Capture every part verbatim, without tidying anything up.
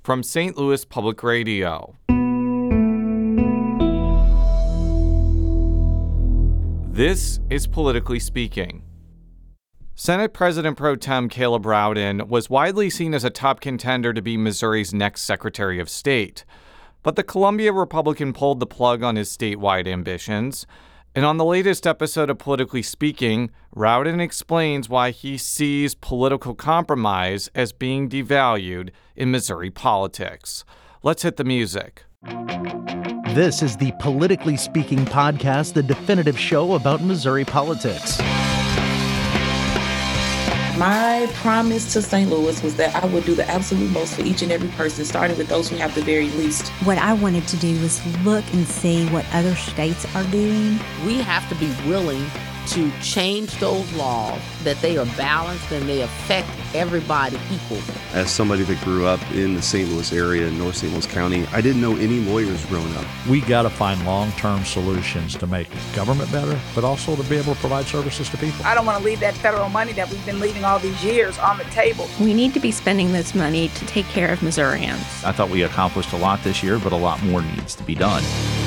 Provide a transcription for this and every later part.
from Saint Louis Public Radio. This is Politically Speaking. Senate President Pro Tem Caleb Rowden was widely seen as a top contender to be Missouri's next Secretary of State. But the Columbia Republican pulled the plug on his statewide ambitions. And on the latest episode of Politically Speaking, Rowden explains why he sees political compromise as being devalued in Missouri politics. Let's hit the music. This is the Politically Speaking podcast, the definitive show about Missouri politics. My promise to Saint Louis was that I would do the absolute most for each and every person, starting with those who have the very least. What I wanted to do was look and see what other states are doing. We have to be willing to change those laws, that they are balanced and they affect everybody equally. As somebody that grew up in the Saint Louis area, in North Saint Louis County, I didn't know any lawyers growing up. We got to find long-term solutions to make government better, but also to be able to provide services to people. I don't want to leave that federal money that we've been leaving all these years on the table. We need to be spending this money to take care of Missourians. I thought we accomplished a lot this year, but a lot more needs to be done.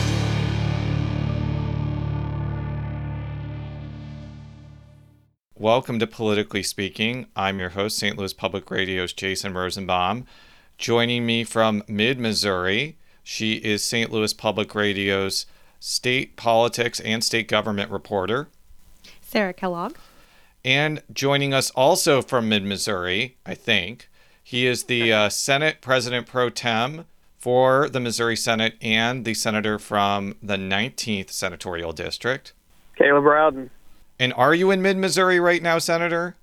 Welcome to Politically Speaking. I'm your host, Saint Louis Public Radio's Jason Rosenbaum. Joining me from mid-Missouri, she is Saint Louis Public Radio's state politics and state government reporter, Sarah Kellogg. And joining us also from mid-Missouri, I think, he is the uh, Senate President Pro Tem for the Missouri Senate and the senator from the nineteenth Senatorial District, Caleb Rowden. And are you in mid-Missouri right now, Senator?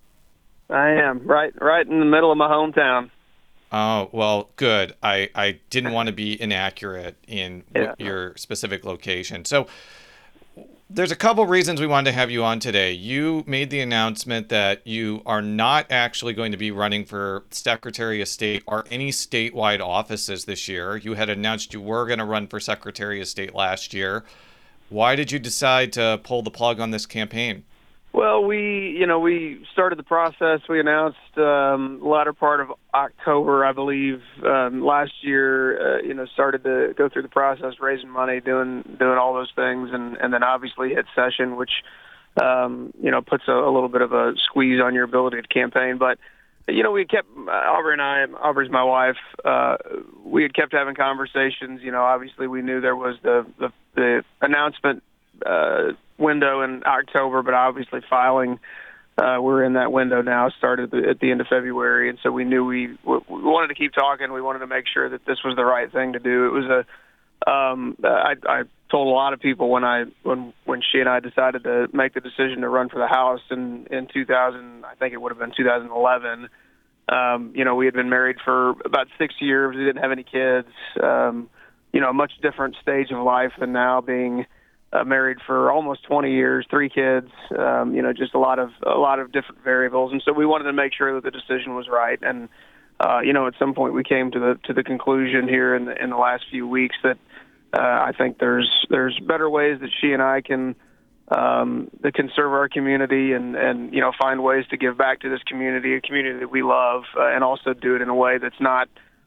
I am, right right in the middle of my hometown. Oh, well, good. I, I didn't want to be inaccurate in yeah. your specific location. So there's a couple reasons we wanted to have you on today. You made the announcement that you are not actually going to be running for Secretary of State or any statewide offices this year. You had announced you were going to run for Secretary of State last year. Why did you decide to pull the plug on this campaign? Well, we, you know, we started the process. We announced um, the latter part of October, I believe, um, last year. Uh, you know, started to go through the process, raising money, doing doing all those things, and, and then obviously hit session, which um, you know puts a, a little bit of a squeeze on your ability to campaign. But you know, we kept uh, Aubrey and I. Aubrey's my wife. Uh, we had kept having conversations. You know, obviously we knew there was the the, the announcement uh, window in October, but obviously filing, uh, we're in that window now. Started at the end of February, and so we knew we, we wanted to keep talking. We wanted to make sure that this was the right thing to do. It was a. Um, I, I told a lot of people when I when when she and I decided to make the decision to run for the House in in two thousand. I think it would have been two thousand eleven. Um, you know, we had been married for about six years. We didn't have any kids. Um, you know, a much different stage of life than now, being uh, married for almost twenty years, three kids. Um, you know, just a lot of a lot of different variables, and so we wanted to make sure that the decision was right. And uh, you know, at some point, we came to the to the conclusion here in the in the last few weeks that uh, I think there's there's better ways that she and I can. Um, that can serve our community and, and, you know, find ways to give back to this community, a community that we love, uh, and also do it in a way that's not,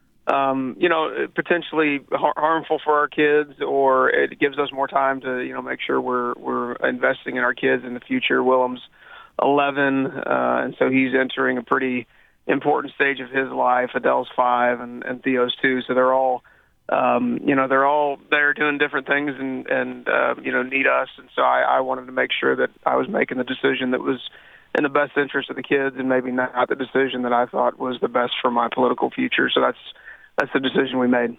um, you know, potentially har- harmful for our kids, or it gives us more time to, you know, make sure we're we're investing in our kids in the future. Willem's eleven, uh, and so he's entering a pretty important stage of his life. Adele's five, and, and Theo's two, so they're all Um, you know, they're all there doing different things and, and uh, you know, need us. And so I, I wanted to make sure that I was making the decision that was in the best interest of the kids, and maybe not the decision that I thought was the best for my political future. So that's that's the decision we made.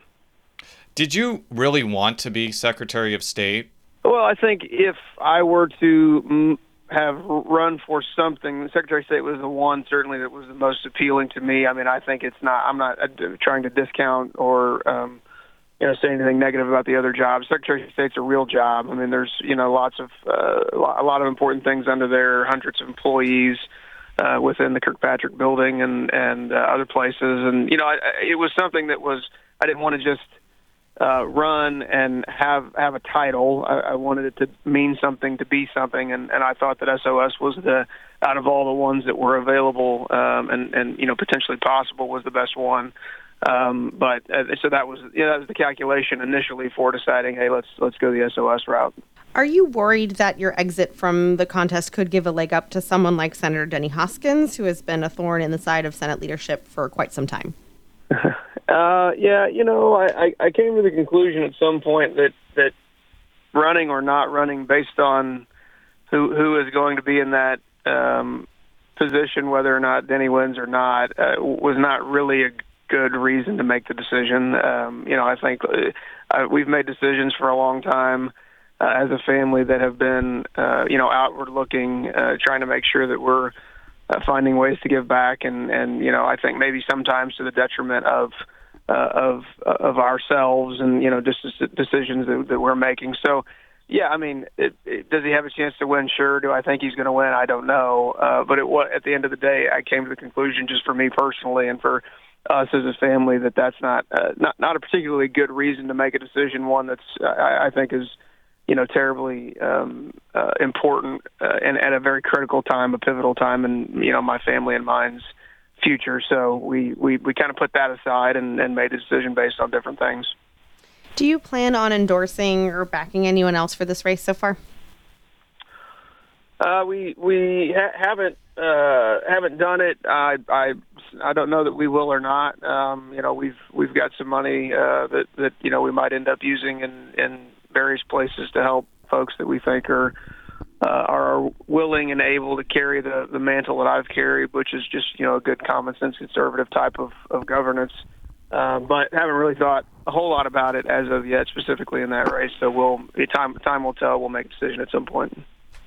Did you really want to be Secretary of State? Well, I think if I were to have run for something, the Secretary of State was the one certainly that was the most appealing to me. I mean, I think it's not, I'm not trying to discount or, um, you know, say anything negative about the other jobs. Secretary of State's a real job. I mean, there's, you know, lots of, uh, a lot of important things under there, hundreds of employees uh, within the Kirkpatrick building and, and uh, other places. And, you know, I, it was something that was, I didn't want to just uh, run and have, have a title. I, I wanted it to mean something, to be something. And, and I thought that S O S was the, out of all the ones that were available um, and, and, you know, potentially possible, was the best one. Um, but uh, so that was you know, that was the calculation initially for deciding, hey, let's let's go the S O S route. Are you worried that your exit from the contest could give a leg up to someone like Senator Denny Hoskins, who has been a thorn in the side of Senate leadership for quite some time? uh, yeah, you know, I, I came to the conclusion at some point that, that running or not running based on who who is going to be in that um, position, whether or not Denny wins or not, uh, was not really a good reason to make the decision. Um, you know, I think uh, we've made decisions for a long time uh, as a family that have been, uh, you know, outward looking, uh, trying to make sure that we're uh, finding ways to give back. And, and, you know, I think maybe sometimes to the detriment of, uh, of, of ourselves and, you know, just decisions that, that we're making. So, yeah, I mean, it, it, does he have a chance to win? Sure. Do I think he's going to win? I don't know. Uh, but it, at the end of the day, I came to the conclusion, just for me personally and for us as a family, that that's not uh, not not a particularly good reason to make a decision. One that's uh, I, I think is, you know, terribly um, uh, important uh, and at a very critical time, a pivotal time in, you know, my family and mine's future. So we we, we kind of put that aside and, and made a decision based on different things. Do you plan on endorsing or backing anyone else for this race so far? Uh, we we ha- haven't uh, haven't done it. I, I I don't know that we will or not. Um, you know, we've we've got some money uh, that that you know we might end up using in, in various places to help folks that we think are uh, are willing and able to carry the, the mantle that I've carried, which is just you know a good common sense conservative type of of governance. Uh, but haven't really thought a whole lot about it as of yet, specifically in that race. So we'll time time will tell. We'll make a decision at some point.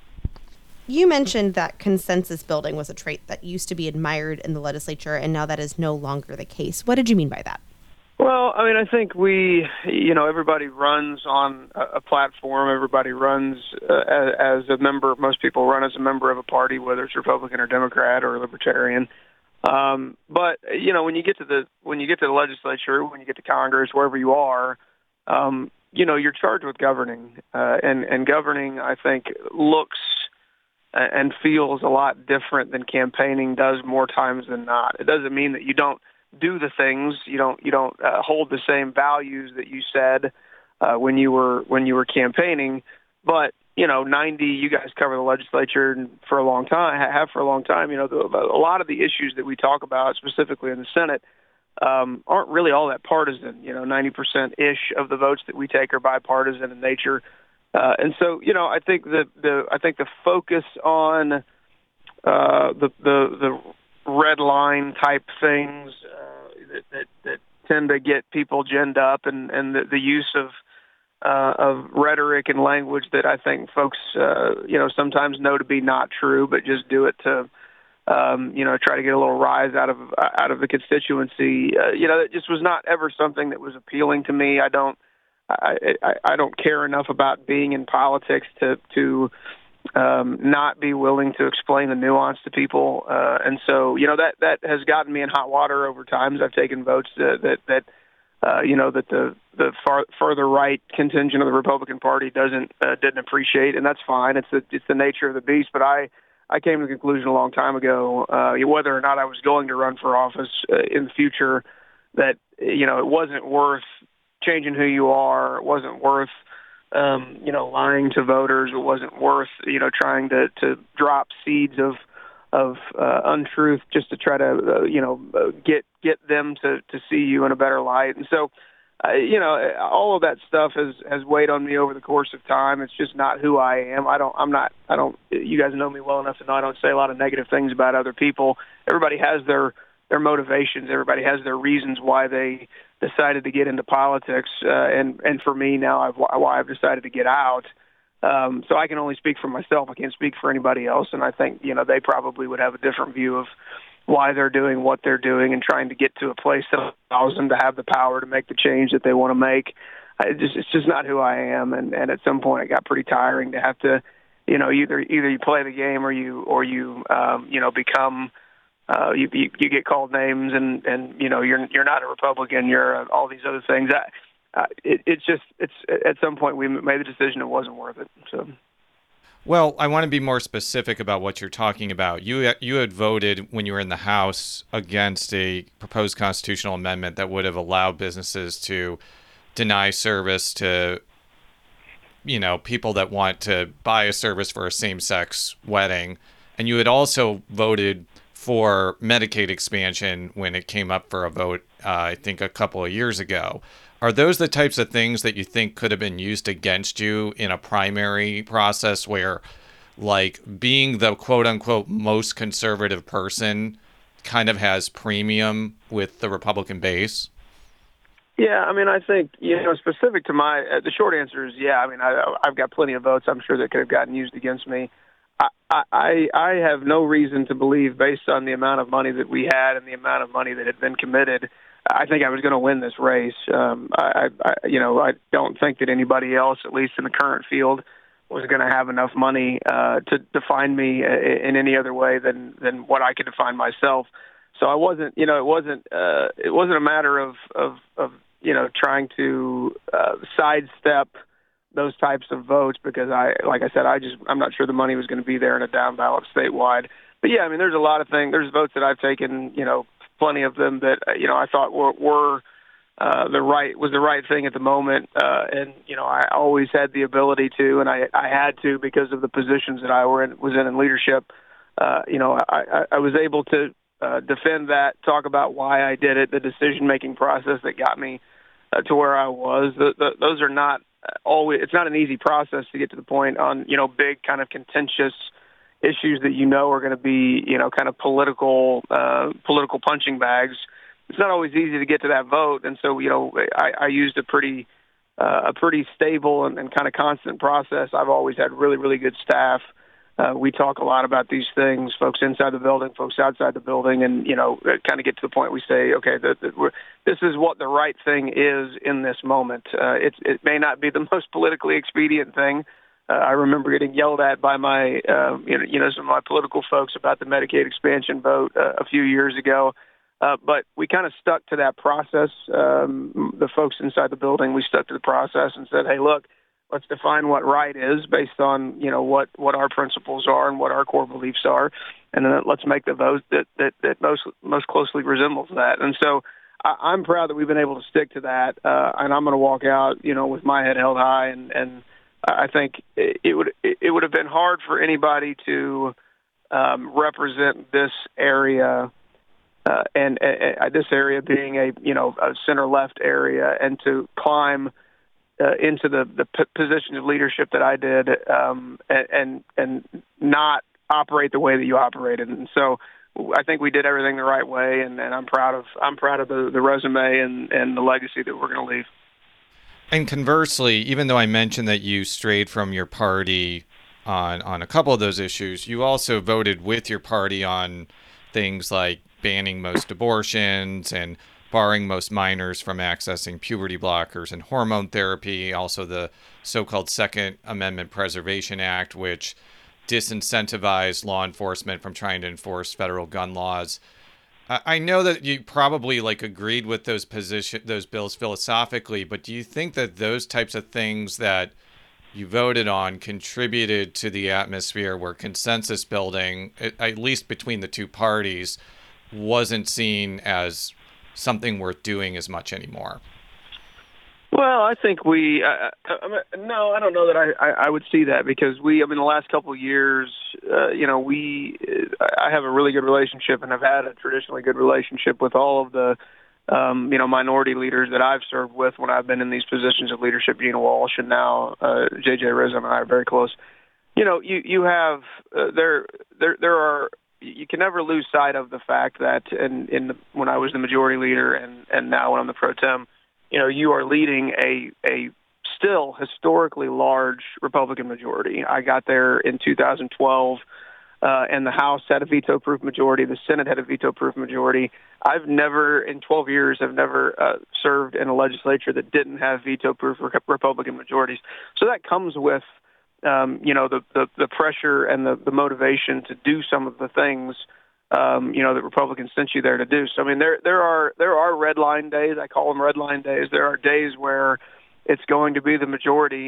You mentioned that consensus building was a trait that used to be admired in the legislature, and now that is no longer the case. What did you mean by that? Well, I mean, I think we, you know, everybody runs on a platform. Everybody runs uh, as a member. Most people run as a member of a party, whether it's Republican or Democrat or Libertarian. Um, but you know, when you get to the when you get to the legislature, when you get to Congress, wherever you are, um, you know, you're charged with governing, uh, and and governing, I think, looks and feels a lot different than campaigning does more times than not. It doesn't mean that you don't do the things, you don't you don't uh, hold the same values that you said uh, when you were when you were campaigning. But you know, ninety you guys cover the legislature for a long time, have for a long time. You know, the, a lot of the issues that we talk about, specifically in the Senate, um, aren't really all that partisan. You know, ninety percent ish of the votes that we take are bipartisan in nature. Uh, and so, you know, I think the, the I think the focus on uh, the, the the red line type things uh, that, that that tend to get people ginned up, and, and the, the use of uh, of rhetoric and language that I think folks, uh, you know, sometimes know to be not true, but just do it to, um, you know, try to get a little rise out of out of the constituency. Uh, you know, it just was not ever something that was appealing to me. I don't. I, I, I don't care enough about being in politics to to um, not be willing to explain the nuance to people, uh, and so you know that that has gotten me in hot water over times. I've taken votes that that, that uh, you know that the the far, further right contingent of the Republican Party doesn't uh, didn't appreciate, and that's fine. It's the it's the nature of the beast. But I I came to the conclusion a long time ago, uh, whether or not I was going to run for office uh, in the future, that you know it wasn't worth changing who you are. It wasn't worth, um, you know, lying to voters. It wasn't worth, you know, trying to, to drop seeds of of uh, untruth just to try to, uh, you know, uh, get get them to, to see you in a better light. And so, uh, you know, all of that stuff has, has weighed on me over the course of time. It's just not who I am. I don't. I'm not. I don't. You guys know me well enough to know I don't say a lot of negative things about other people. Everybody has their their motivations. Everybody has their reasons why they decided to get into politics, uh, and and for me now, I've, why I've decided to get out. Um, so I can only speak for myself. I can't speak for anybody else, and I think you know they probably would have a different view of why they're doing what they're doing and trying to get to a place that allows them to have the power to make the change that they want to make. I just, it's just not who I am, and, and at some point it got pretty tiring to have to, you know, either either you play the game or you or you um, you know become. Uh, you, you you get called names, and, and you know you're you're not a Republican. You're uh, all these other things. I, uh, it, it's just it's at some point we made the decision it wasn't worth it. So, Well, I want to be more specific about what you're talking about. You you had voted when you were in the House against a proposed constitutional amendment that would have allowed businesses to deny service to, you know, people that want to buy a service for a same-sex wedding. And you had also voted for Medicaid expansion when it came up for a vote, uh, I think, a couple of years ago. Are those the types of things that you think could have been used against you in a primary process where, like, being the quote-unquote most conservative person kind of has premium with the Republican base? Yeah, I mean, I think, you know, specific to my, uh, the short answer is yeah. I mean, I, I've got plenty of votes I'm sure that could have gotten used against me. I, I, I have no reason to believe, based on the amount of money that we had and the amount of money that had been committed, I think I was going to win this race. Um, I, I, you know, I don't think that anybody else, at least in the current field, was going to have enough money uh, to define me in any other way than than what I could define myself. So I wasn't, you know, it wasn't, uh, it wasn't a matter of, of, of you know, trying to uh, sidestep those types of votes because I, like I said, I just, I'm not sure the money was going to be there in a down ballot statewide. But yeah, I mean, there's a lot of things. There's votes that I've taken, you know, plenty of them that, you know, I thought were, were uh, the right, was the right thing at the moment. Uh, and, you know, I always had the ability to, and I, I had to because of the positions that I were in, was in in leadership. Uh, you know, I, I, I was able to uh, defend that, talk about why I did it, the decision-making process that got me uh, to where I was. The, the, those are not always, it's not an easy process to get to the point on, you know, big kind of contentious issues that you know are going to be, you know, kind of political, uh, political punching bags. It's not always easy to get to that vote, and so, you know, I, I used a pretty, uh, a pretty stable and, and kind of constant process. I've always had really, really good staff. Uh, we talk a lot about these things, folks inside the building, folks outside the building, and, you know, kind of get to the point we say, okay, the, the, we're, this is what the right thing is in this moment. Uh, it, it may not be the most politically expedient thing. Uh, I remember getting yelled at by my, uh, you know, you know, some of my political folks about the Medicaid expansion vote uh, a few years ago. Uh, but we kind of stuck to that process. Um, the folks inside the building, we stuck to the process and said, hey, look, let's define what right is based on, you know, what, what our principles are and what our core beliefs are. And then let's make the vote that, that, that most, most closely resembles that. And so I, I'm proud that we've been able to stick to that. Uh, and I'm going to walk out, you know, with my head held high. And, and I think it would, it would have been hard for anybody to um, represent this area uh, and uh, this area being a, you know, a center left area and to climb Uh, into the, the p- position of leadership that I did, um, and, and and not operate the way that you operated. And so I think we did everything the right way, and, and I'm proud of I'm proud of the, the resume and, and the legacy that we're going to leave. And conversely, even though I mentioned that you strayed from your party on on a couple of those issues, you also voted with your party on things like banning most abortions and barring most minors from accessing puberty blockers and hormone therapy, also the so-called Second Amendment Preservation Act, which disincentivized law enforcement from trying to enforce federal gun laws. I know that you probably like agreed with those position, those bills philosophically, but do you think that those types of things that you voted on contributed to the atmosphere where consensus building, at least between the two parties, wasn't seen as something worth doing as much anymore? Well, I think we, uh, I mean, no, I don't know that I, I, I would see that because we, I mean, the last couple of years, uh, you know, we, I have a really good relationship and have had a traditionally good relationship with all of the, um, you know, minority leaders that I've served with when I've been in these positions of leadership. Gina Walsh and now uh, J J Rizzo and I are very close. You know, you, you have, uh, there, there, there are, you can never lose sight of the fact that in, in the, when I was the majority leader and, and now when I'm the pro tem, you know, you are leading a, a still historically large Republican majority. I got there in two thousand twelve, uh, and the House had a veto-proof majority. The Senate had a veto-proof majority. I've never, in twelve years, I've never uh, served in a legislature that didn't have veto-proof Republican majorities. So that comes with Um, you know, the, the, the pressure and the, the motivation to do some of the things, um, you know, that Republicans sent you there to do. So, I mean, there there are there are red line days. I call them red line days. There are days where it's going to be the majority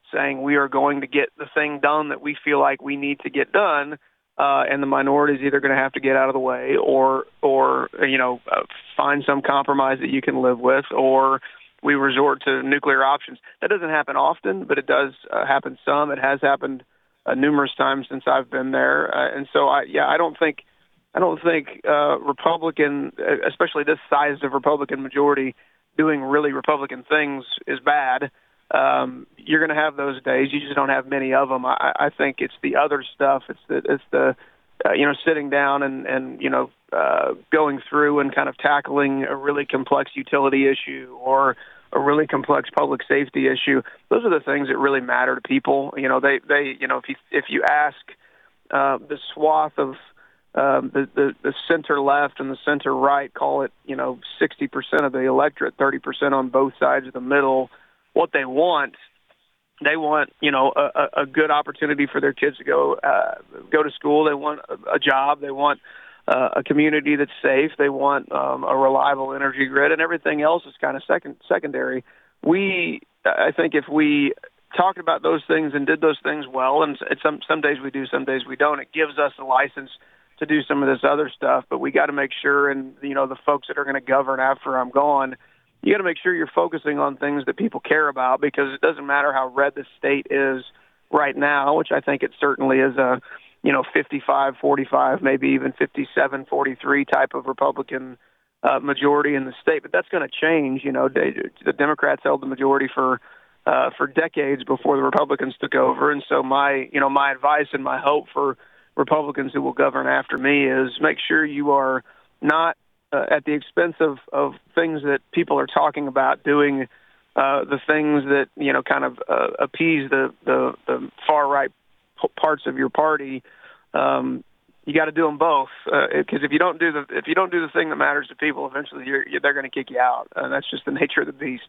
saying we are going to get the thing done that we feel like we need to get done, uh, and the minority is either going to have to get out of the way or, or you know, uh, find some compromise that you can live with, or we resort to nuclear options. That doesn't happen often, but it does uh, happen some. It has happened uh, numerous times since I've been there, uh, and so I, yeah, I don't think, I don't think uh, Republican, especially this size of Republican majority, doing really Republican things is bad. Um, you're going to have those days. You just don't have many of them. I, I think it's the other stuff. It's the, it's the uh, you know, sitting down and, and you know, uh, going through and kind of tackling a really complex utility issue or a really complex public safety issue. Those are the things that really matter to people. You know, they, they you know, if you, if you ask uh, the swath of um, the, the, the center left and the center right, call it, you know, sixty percent of the electorate, thirty percent on both sides of the middle, what they want, they want, you know, a, a good opportunity for their kids to go uh, go to school. They want a, a job. They want uh, a community that's safe. They want um, a reliable energy grid, and everything else is kind of second secondary. We, I think, if we talked about those things and did those things well, and some some days we do, some days we don't, it gives us a license to do some of this other stuff. But we got to make sure, and you know, the folks that are going to govern after I'm gone, you got to make sure you're focusing on things that people care about, because it doesn't matter how red the state is right now, which I think it certainly is a, you know, fifty-five forty-five, maybe even fifty-seven forty-three type of Republican uh, majority in the state. But that's going to change. You know, they, the Democrats held the majority for uh, for decades before the Republicans took over. And so my, you know, my advice and my hope for Republicans who will govern after me is make sure you are not Uh, at the expense of, of things that people are talking about, doing uh, the things that, you know, kind of uh, appease the, the, the far-right p- parts of your party. Um, you got to do them both, because uh, if you don't do the if you don't do the thing that matters to people, eventually you're, you're, they're going to kick you out. And that's just the nature of the beast.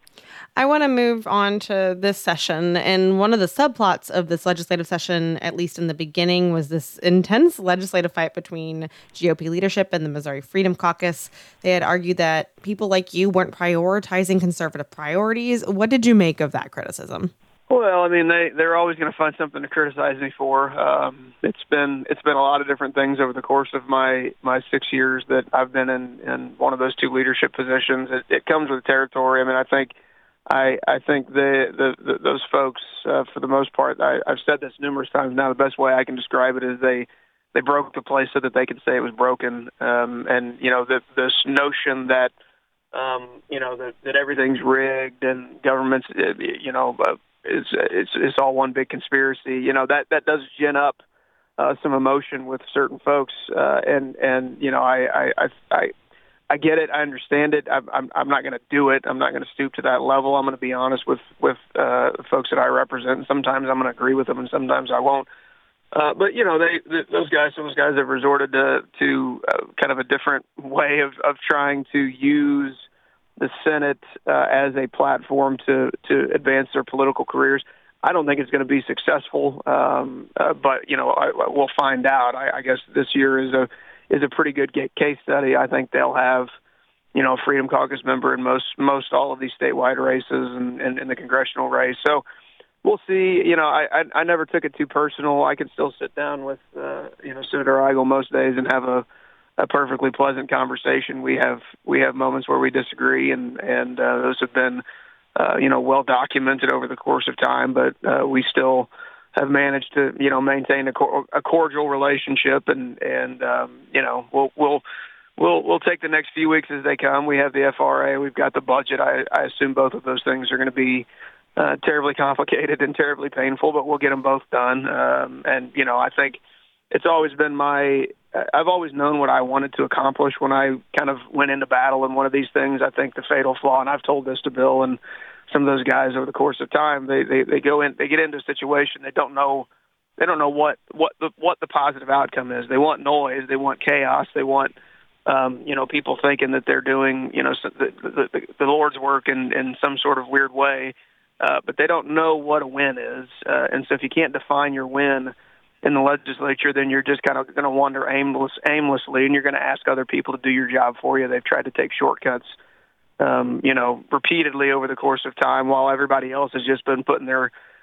I want to move on to this session. And one of the subplots of this legislative session, at least in the beginning, was this intense legislative fight between G O P leadership and the Missouri Freedom Caucus. They had argued that people like you weren't prioritizing conservative priorities. What did you make of that criticism? Well, I mean, they, they're always going to find something to criticize me for. Um, it's been it's been a lot of different things over the course of my, my six years that I've been in, in one of those two leadership positions. It, it comes with territory. I mean, I think I, I think the, the, the those folks, uh, for the most part, I, I've said this numerous times now, the best way I can describe it is they they broke the place so that they could say it was broken. Um, and, you know, the, this notion that, um, you know, that, that everything's rigged and government's, you know, uh, it's, it's, it's all one big conspiracy, you know, that, that does gin up uh, some emotion with certain folks. Uh, and, and, you know, I, I, I, I I get it. I understand it. I'm, I'm, I'm not going to do it. I'm not going to stoop to that level. I'm going to be honest with, with uh, the folks that I represent. And sometimes I'm going to agree with them and sometimes I won't. Uh, but, you know, they, they, those guys, those guys have resorted to, to uh, kind of a different way of, of trying to use the Senate uh, as a platform to, to advance their political careers. I don't think it's going to be successful, um, uh, but, you know, I, we'll find out. I, I guess this year is a is a pretty good case study. I think they'll have, you know, a Freedom Caucus member in most most all of these statewide races and in, in the congressional race. So we'll see. You know, I, I I never took it too personal. I can still sit down with, uh, you know, Senator Eigel most days and have a, a perfectly pleasant conversation. We have we have moments where we disagree, and and uh, those have been, uh, you know, well documented over the course of time. But uh, we still have managed to, you know, maintain a, cor- a cordial relationship, and and um, you know, we'll we'll we'll we'll take the next few weeks as they come. We have the F R A, we've got the budget. I, I assume both of those things are going to be uh, terribly complicated and terribly painful, but we'll get them both done. Um, and you know, I think it's always been my I've always known what I wanted to accomplish when I kind of went into battle in one of these things. I think the fatal flaw, and I've told this to Bill and some of those guys over the course of time, they, they, they go in, they get into a situation. They don't know, they don't know what, what the, what the positive outcome is. They want noise. They want chaos. They want, um, you know, people thinking that they're doing, you know, the, the, the Lord's work in, in some sort of weird way. Uh, but they don't know what a win is. Uh, and so if you can't define your win in the legislature, then you're just kind of going to wander aimless, aimlessly, and you're going to ask other people to do your job for you. They've tried to take shortcuts, Um, you know, repeatedly over the course of time, while everybody else has just been putting their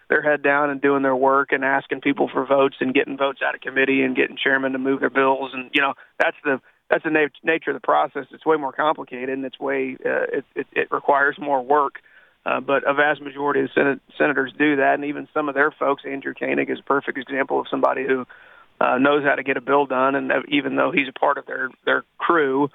their head down and doing their work and asking people for votes and getting votes out of committee and getting chairmen to move their bills. And, you know, that's the that's the nat- nature of the process. It's way more complicated, and it's way uh, it, it, it requires more work. Uh, but a vast majority of Senate, senators do that, and even some of their folks, Andrew Koenig is a perfect example of somebody who uh, knows how to get a bill done, and even though he's a part of their, their crew,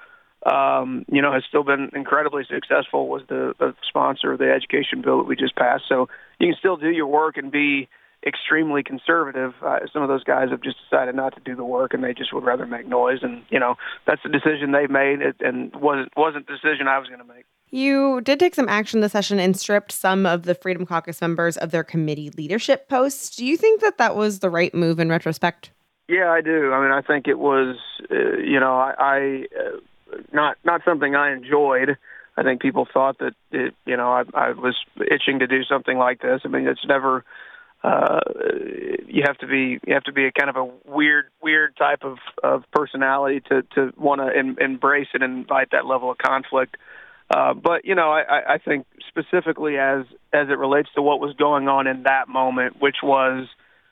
um, you know, has still been incredibly successful, was the, the sponsor of the education bill that we just passed. So you can still do your work and be extremely conservative. Uh, some of those guys have just decided not to do the work, and they just would rather make noise. And, you know, that's the decision they made, and wasn't wasn't the decision I was going to make. You did take some action this session and stripped some of the Freedom Caucus members of their committee leadership posts. Do you think that that was the right move in retrospect? Yeah, I do. I mean, I think it was, uh, you know, I, I uh, not not something I enjoyed. I think people thought that, it, you know, I, I was itching to do something like this. I mean, it's never. Uh, you have to be you have to be a kind of a weird weird type of, of personality to, to want to em- embrace it and invite that level of conflict. Uh, but you know, I, I think specifically as as it relates to what was going on in that moment, which was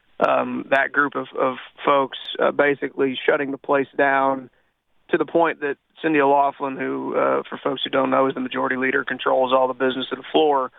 um, that group of, of folks uh, basically shutting the place down to the point that Cindy O'Loughlin, who uh, for folks who don't know is the majority leader, controls all the business of the floor.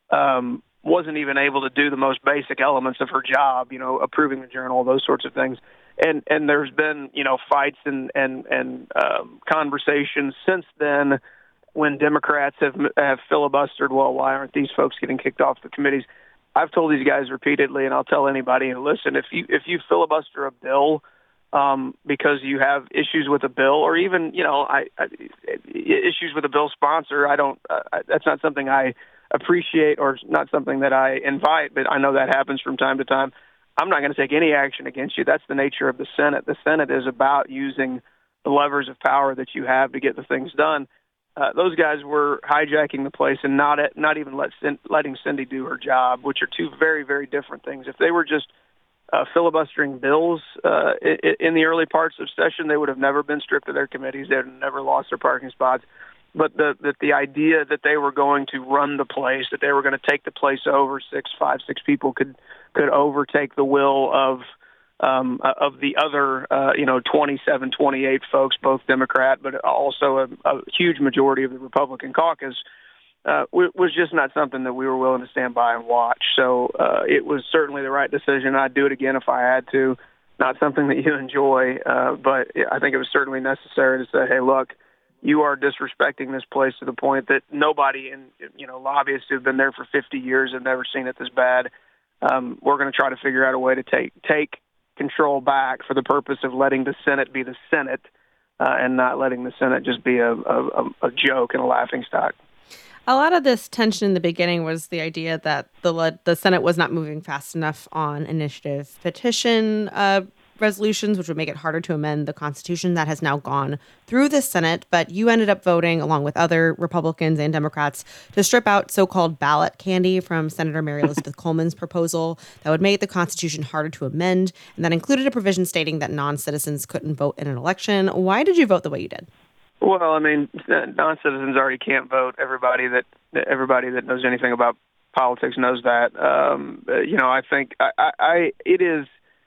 Um, wasn't even able to do the most basic elements of her job, you know, approving the journal, those sorts of things. And and there's been, you know, fights and and and um, conversations since then when Democrats have have filibustered. Well, why aren't these folks getting kicked off the committees? I've told these guys repeatedly, and I'll tell anybody who listen, if you if you filibuster a bill um, because you have issues with a bill, or even, you know, I, I issues with a bill sponsor, I don't. Uh, that's not something I appreciate or not something that I invite, but I know that happens from time to time. I'm not going to take any action against you. That's the nature of the Senate. The Senate is about using the levers of power that you have to get the things done. Uh, those guys were hijacking the place and not at, not even let, letting Cindy do her job, which are two very, very different things. If they were just uh, filibustering bills uh, in the early parts of session, they would have never been stripped of their committees. They would have never lost their parking spots. But the, the the idea that they were going to run the place, that they were going to take the place over, six, five, six people could could overtake the will of um, of the other, uh, you know, twenty-seven, twenty-eight folks, both Democrat, but also a, a huge majority of the Republican caucus, uh, was just not something that we were willing to stand by and watch. So uh, it was certainly the right decision. I'd do it again if I had to. Not something that you enjoy, uh, but I think it was certainly necessary to say, hey, look, you are disrespecting this place to the point that nobody in, you know, lobbyists who've been there for fifty years have never seen it this bad. Um, we're going to try to figure out a way to take take control back for the purpose of letting the Senate be the Senate uh, and not letting the Senate just be a, a, a joke and a laughingstock. A lot of this tension in the beginning was the idea that the le- the Senate was not moving fast enough on initiative petition uh, resolutions, which would make it harder to amend the Constitution. That has now gone through the Senate, but you ended up voting, along with other Republicans and Democrats, to strip out so-called ballot candy from Senator Mary Elizabeth Coleman's proposal that would make the Constitution harder to amend, and that included a provision stating that non-citizens couldn't vote in an election. Why did you vote the way you did? Well, I mean, non-citizens already can't vote. Everybody that everybody that knows anything about politics knows that. Um, you know, I think I, I, I it is.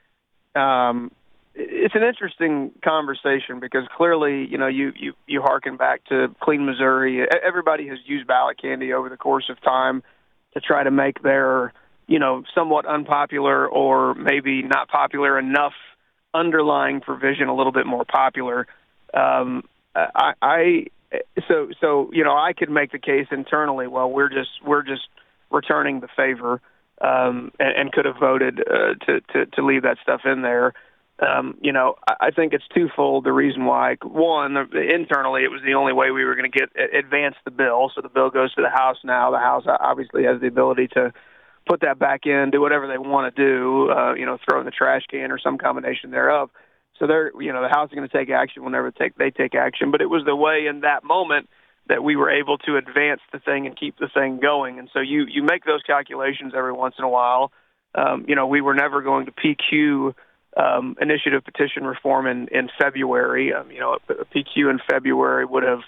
Um, it's an interesting conversation because clearly, you know, you, you, you hearken back to Clean Missouri. Everybody has used ballot candy over the course of time to try to make their, you know, somewhat unpopular or maybe not popular enough underlying provision a little bit more popular. Um, I, I so so you know, I could make the case internally. Well, we're just we're just returning the favor. Um, and, and could have voted uh, to, to, to leave that stuff in there. Um, you know, I, I think it's twofold. The reason why, one, internally, it was the only way we were going to get advance the bill. So the bill goes to the House now. The House obviously has the ability to put that back in, do whatever they want to do. Uh, you know, throw in the trash can or some combination thereof. So they're, you know, the House is going to take action whenever take, they take action. But it was the way in that moment that we were able to advance the thing and keep the thing going. And so you, you make those calculations every once in a while. Um, you know, we were never going to P Q um, initiative petition reform in, in February. Um, you know, a P Q in February would have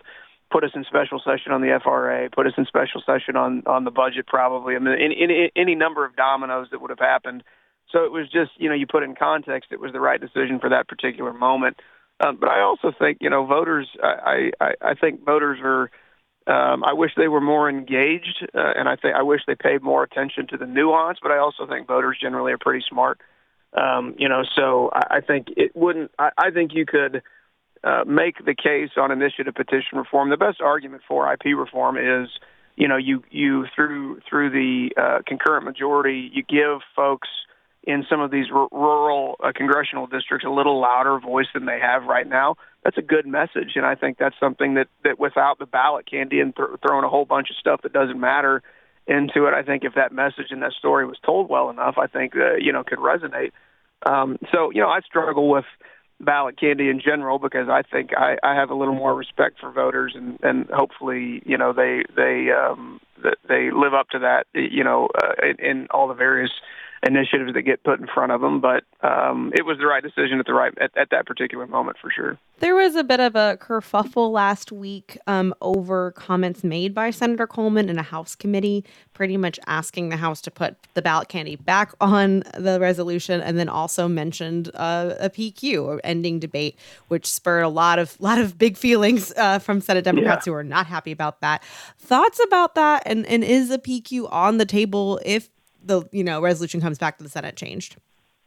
put us in special session on the F R A, put us in special session on, on the budget probably. I mean, any, any, any number of dominoes that would have happened. So it was just, you know, you put it in context, it was the right decision for that particular moment. Um, but I also think, you know, voters, I, I, I think voters are, um, I wish they were more engaged, uh, and I think I wish they paid more attention to the nuance, but I also think voters generally are pretty smart. Um, you know, so I, I think it wouldn't, I, I think you could uh, make the case on initiative petition reform. The best argument for I P reform is, you know, you, you through, through the uh, concurrent majority, you give folks in some of these r- rural uh, congressional districts a little louder voice than they have right now. That's a good message, and I think that's something that, that without the ballot candy and th- throwing a whole bunch of stuff that doesn't matter into it, I think if that message and that story was told well enough, I think, uh, you know, could resonate. Um, so, you know, I struggle with ballot candy in general because I think I, I have a little more respect for voters, and, and hopefully, you know, they they um, they live up to that, you know, uh, in, in all the various initiatives that get put in front of them. But um, it was the right decision at the right at, at that particular moment for sure. There was a bit of a kerfuffle last week um, over comments made by Senator Coleman in a House committee, pretty much asking the House to put the ballot candy back on the resolution, and then also mentioned uh, a P Q, or ending debate, which spurred a lot of lot of big feelings uh, from Senate Democrats yeah. who are not happy about that. Thoughts about that, and and is a P Q on the table if the you know resolution comes back to the Senate changed?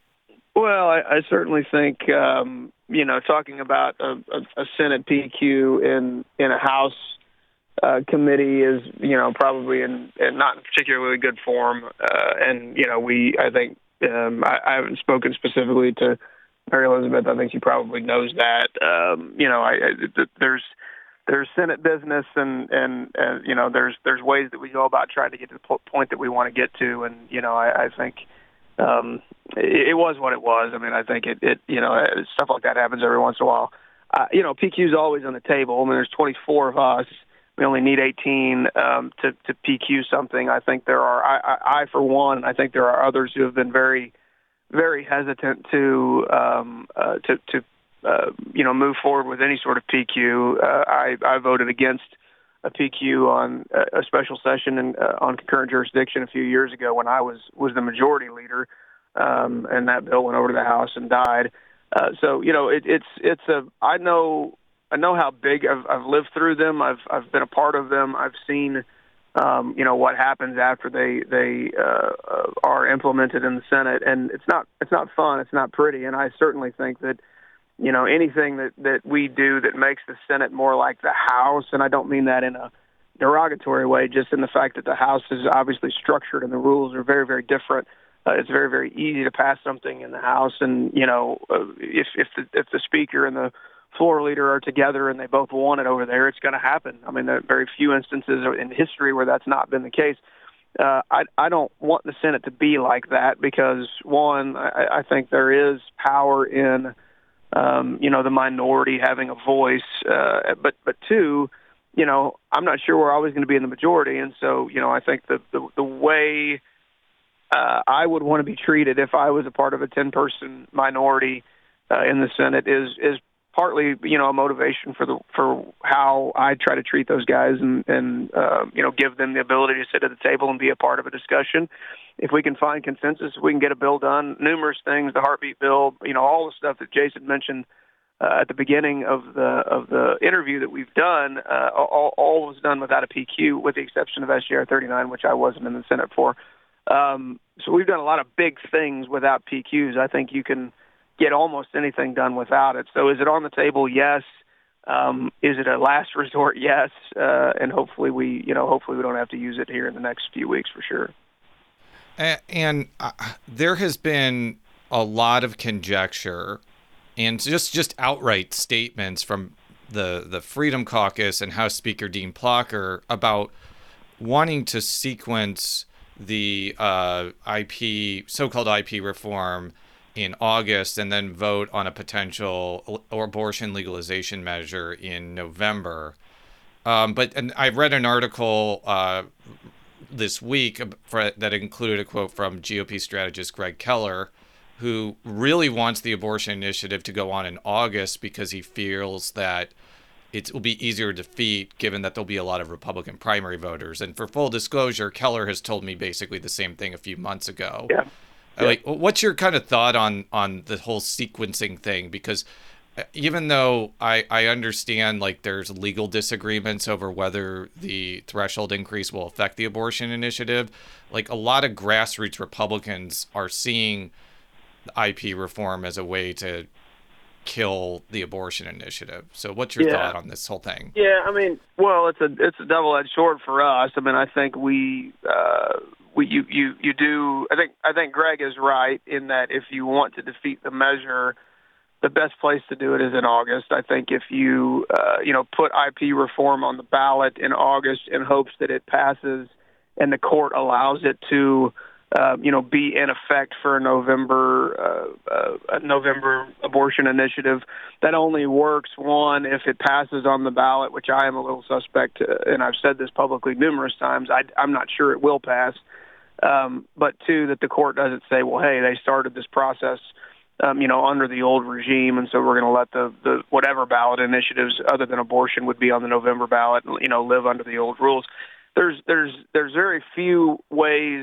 Well, I, I certainly think um, you know talking about a, a, a Senate P Q in in a House uh, committee is you know probably in, in not in particularly good form, uh, and you know we I think um, I, I haven't spoken specifically to Mary Elizabeth. I think she probably knows that. Um, you know, I, I there's there's Senate business, and and uh, you know there's there's ways that we go about trying to get to the po- point that we want to get to, and you know I, I think um, it, it was what it was. I mean, I think it, it you know stuff like that happens every once in a while. Uh, you know, P Q is always on the table. I mean, there's twenty-four of us. We only need eighteen um, to to P Q something. I think there are I, I, I for one, and I think there are others who have been very very hesitant to um, uh, to to. Uh, you know, move forward with any sort of P Q. Uh, I, I voted against a P Q on a, a special session and uh, on concurrent jurisdiction a few years ago when I was, was the majority leader, um, and that bill went over to the House and died. Uh, so you know, it, it's it's a I know I know how big I've, I've lived through them. I've I've been a part of them. I've seen um, you know what happens after they they uh, uh, are implemented in the Senate, and it's not it's not fun. It's not pretty, and I certainly think that. You know, anything that, that we do that makes the Senate more like the House, and I don't mean that in a derogatory way, just in the fact that the House is obviously structured and the rules are very, very different. Uh, it's very, very easy to pass something in the House, and, you know, uh, if if the, if the Speaker and the floor leader are together and they both want it over there, it's going to happen. I mean, there are very few instances in history where that's not been the case. Uh, I, I don't want the Senate to be like that because, one, I, I think there is power in Um, you know, the minority having a voice, uh, but but two, you know, I'm not sure we're always going to be in the majority, and so you know, I think the the, the way uh, I would want to be treated if I was a part of a ten-person minority uh, in the Senate is is partly you know a motivation for the for how I try to treat those guys and and uh, you know give them the ability to sit at the table and be a part of a discussion. If we can find consensus, if we can get a bill done, numerous things, the heartbeat bill, you know, all the stuff that Jason mentioned uh, at the beginning of the of the interview that we've done, uh, all, all was done without a P Q, with the exception of S J R thirty-nine, which I wasn't in the Senate for. Um, so we've done a lot of big things without P Qs. I think you can get almost anything done without it. So is it on the table? Yes. Um, is it a last resort? Yes. Uh, and hopefully we, you know, hopefully we don't have to use it here in the next few weeks for sure. And uh, there has been a lot of conjecture and just, just outright statements from the, the Freedom Caucus and House Speaker Dean Plocher about wanting to sequence the uh, I P, so-called I P reform in August and then vote on a potential abortion legalization measure in November. Um, but and I read an article uh, this week for, that included a quote from G O P strategist Greg Keller, who really wants the abortion initiative to go on in August because he feels that it will be easier to defeat, given that there'll be a lot of Republican primary voters. And for full disclosure, Keller has told me basically the same thing a few months ago. Yeah. yeah. Like, what's your kind of thought on on the whole sequencing thing? Because even though I, I understand like there's legal disagreements over whether the threshold increase will affect the abortion initiative, like a lot of grassroots Republicans are seeing I P reform as a way to kill the abortion initiative. So what's your yeah. thought on this whole thing? Yeah, I mean, well, it's a it's a double-edged sword for us. I mean, I think we uh, we you, you you do. I think I think Greg is right in that if you want to defeat the measure, the best place to do it is in August. I think if you, uh, you know, put I P reform on the ballot in August in hopes that it passes and the court allows it to, uh, you know, be in effect for a November, uh, uh, a November abortion initiative, that only works, one, if it passes on the ballot, which I am a little suspect, uh, and I've said this publicly numerous times, I, I'm not sure it will pass. Um, but two, that the court doesn't say, well, hey, they started this process Um, you know, under the old regime, and so we're going to let the, the whatever ballot initiatives other than abortion would be on the November ballot, you know, live under the old rules. There's there's there's very few ways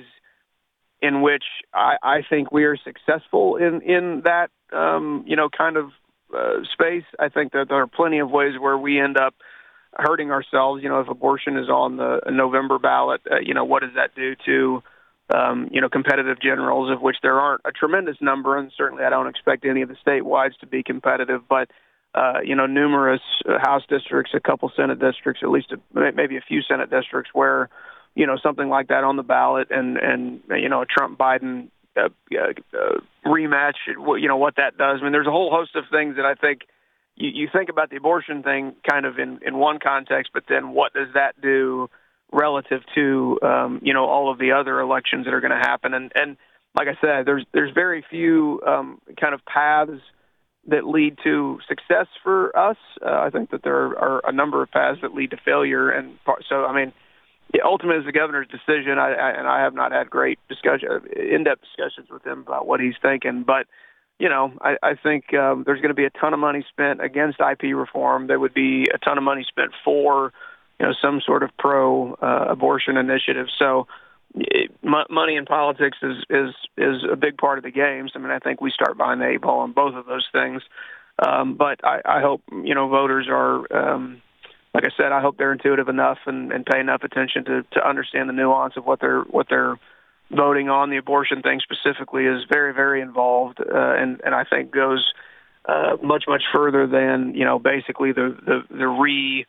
in which I, I think we are successful in in that um, you know kind of uh, space. I think that there are plenty of ways where we end up hurting ourselves. You know, if abortion is on the November ballot, uh, you know, what does that do to Um, you know, competitive generals, of which there aren't a tremendous number, and certainly I don't expect any of the statewide to be competitive, but, uh, you know, numerous House districts, a couple Senate districts, at least a, maybe a few Senate districts where, you know, something like that on the ballot and, and you know, a Trump-Biden uh, uh, rematch, you know, what that does. I mean, there's a whole host of things that I think you, you think about the abortion thing kind of in, in one context, but then what does that do relative to, um, you know, all of the other elections that are going to happen. And, and like I said, there's there's very few um, kind of paths that lead to success for us. Uh, I think that there are a number of paths that lead to failure. And so, I mean, ultimately, it's the governor's decision, I, I, and I have not had great discussion, in-depth discussions with him about what he's thinking. But, you know, I, I think um, there's going to be a ton of money spent against I P reform. There would be a ton of money spent for you know, some sort of pro-abortion uh, initiative. So it, m- money in politics is, is is a big part of the game. So, I mean, I think we start behind the eight ball on both of those things. Um, but I, I hope, you know, voters are, um, like I said, I hope they're intuitive enough and, and pay enough attention to, to understand the nuance of what they're what they're voting on. The abortion thing specifically is very, very involved, uh, and, and I think goes uh, much, much further than, you know, basically the, the, the re-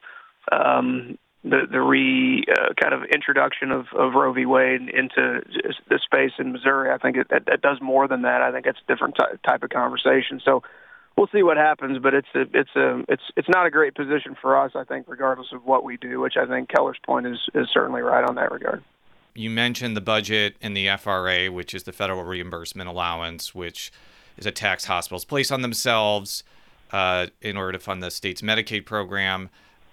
Um, the the re uh, kind of introduction of, of Roe v. Wade into the space in Missouri. I think it, it, it does more than that. I think it's a different ty- type of conversation. So we'll see what happens. But it's a, it's a it's it's not a great position for us. I think, regardless of what we do, which I think Keller's point is is certainly right on that regard. You mentioned the budget and the F R A, which is the Federal Reimbursement Allowance, which is a tax hospitals place on themselves uh, in order to fund the state's Medicaid program.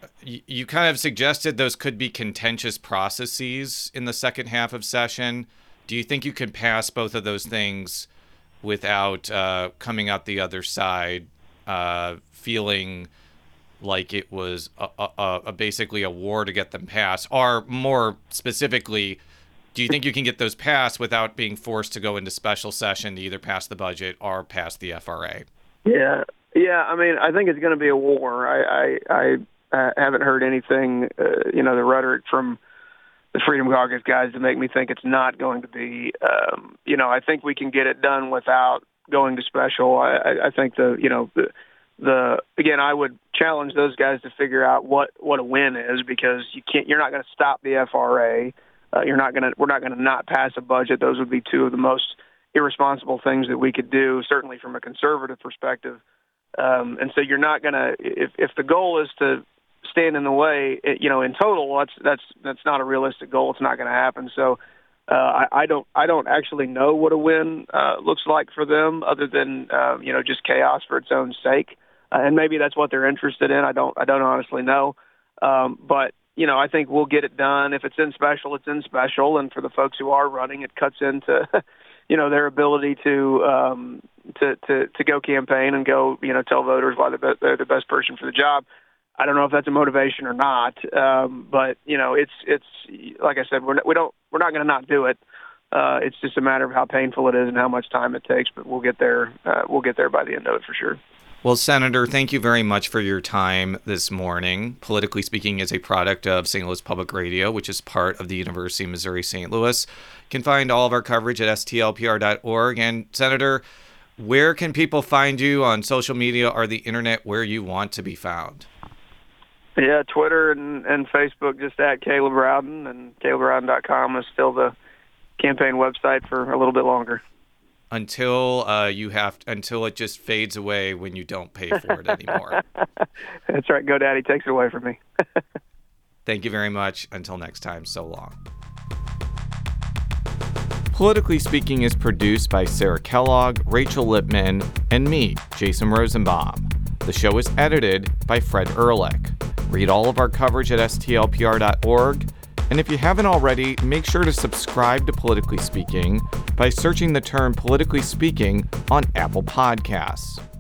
You kind of suggested those could be contentious processes in the second half of session. Do you think you could pass both of those things without uh, coming out the other side uh, feeling like it was a, a, a basically a war to get them passed? Or more specifically, do you think you can get those passed without being forced to go into special session to either pass the budget or pass the F R A? Yeah, yeah. I mean, I think it's going to be a war. I, I, I I haven't heard anything, uh, you know, the rhetoric from the Freedom Caucus guys to make me think it's not going to be. Um, you know, I think we can get it done without going to special. I, I, I think the, you know, the, the again, I would challenge those guys to figure out what, what a win is, because you can't. You're not going to stop the F R A. Uh, you're not going to. We're not going to not pass a budget. Those would be two of the most irresponsible things that we could do, certainly from a conservative perspective. Um, and so you're not going to. If if the goal is to stand in the way, you know, in total, that's that's that's not a realistic goal. It's not going to happen. So uh, I, I don't I don't actually know what a win uh, looks like for them, other than uh, you know, just chaos for its own sake. Uh, and maybe that's what they're interested in. I don't I don't honestly know. Um, but you know, I think we'll get it done. If it's in special, it's in special. And for the folks who are running, it cuts into you know, their ability to um, to, to to go campaign and go, you know, tell voters why they're, they're the best person for the job. I don't know if that's a motivation or not, um, but you know, it's it's like I said, we're not, we don't we're not going to not do it. Uh, it's just a matter of how painful it is and how much time it takes. But we'll get there. Uh, we'll get there by the end of it for sure. Well, Senator, thank you very much for your time this morning. Politically Speaking is a product of Saint Louis Public Radio, which is part of the University of Missouri Saint Louis. You can find all of our coverage at S T L P R dot org. And Senator, where can people find you on social media or the internet where you want to be found? Yeah, Twitter and, and Facebook, just at Caleb Rowden, and Caleb Rowden dot com is still the campaign website for a little bit longer. Until uh, you have, until it just fades away when you don't pay for it anymore. That's right. GoDaddy takes it away from me. Thank you very much. Until next time, so long. Politically Speaking is produced by Sarah Kellogg, Rachel Lippman, and me, Jason Rosenbaum. The show is edited by Fred Ehrlich. Read all of our coverage at S T L P R dot org. And if you haven't already, make sure to subscribe to Politically Speaking by searching the term Politically Speaking on Apple Podcasts.